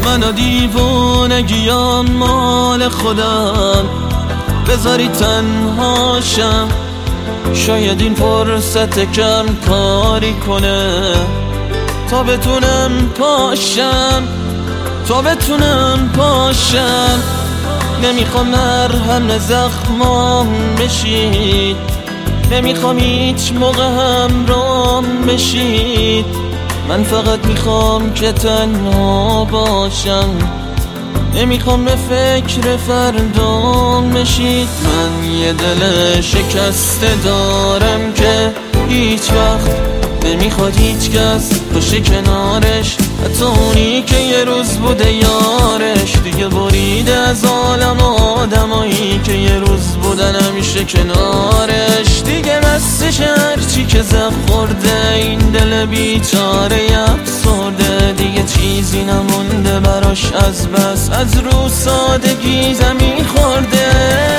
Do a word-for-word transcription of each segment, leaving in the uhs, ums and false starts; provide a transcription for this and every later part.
من و دیوونگیام مال خودم، بذاری تنهاشم. شاید این فرصت کم کاری کنه تا بتونم پاشم، تا بتونم پاشم. نمیخوام مرهم زخمام بشید، نمیخوام هیچ موقع همرام بشید. من فقط میخوام که تنها باشم، نمیخوام به فکر فردام بشید. من یه دل شکسته دارم که هیچ وقت نمیخواد هیچ کس باشه کنارش، حتی اونی که یه روز بوده یارش. دیگه بریده از عالم آدمایی که یه روز بودن همیشه کنارش. دیگه مستش هرچی که زخم خورده، این دل بیچاره افسرده. دیگه چیزی نمونده براش از بس از رو سادگی زمین خورده.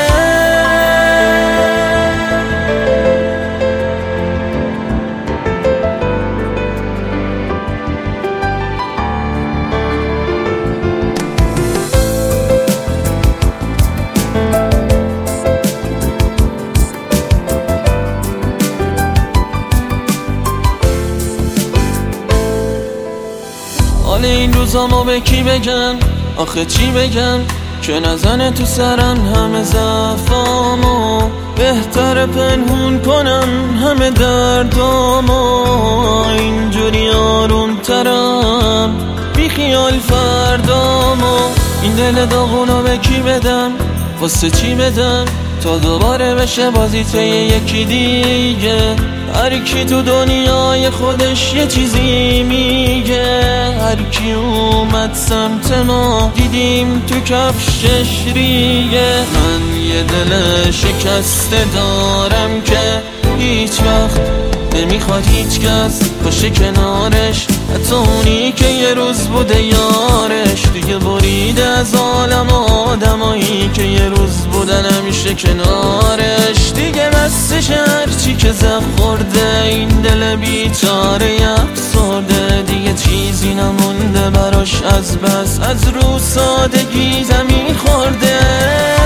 حال این روزامو به کی بگم، آخه چی بگم که نزنه تو سرم همه ضعفامو. بهتر پنهون کنم همه دردامو، اینجوری آروم ترم بی خیال فردامو. این دل داغونو به کی بدم، واسه چی بدم تا دوباره بشه بازیته یکی دیگه. هر کی تو دنیای خودش یه چیزی میگه، هر کی اومد سمت ما دیدیم تو کفشش ریگه. من یه دل شکسته دارم که هیچ وقت نمیخواد هیچ کس باشه کنارش، حتی اونی که یه روز بوده یارش. دیگه بریده از عالم آدمایی که یه روز بودن همیشه کنارش. دیگه مستش هرچی که زخم خورده، این دل بیچاره افسرده. دیگه چیزی نمونده براش از بس از رو سادگی زمین خورده.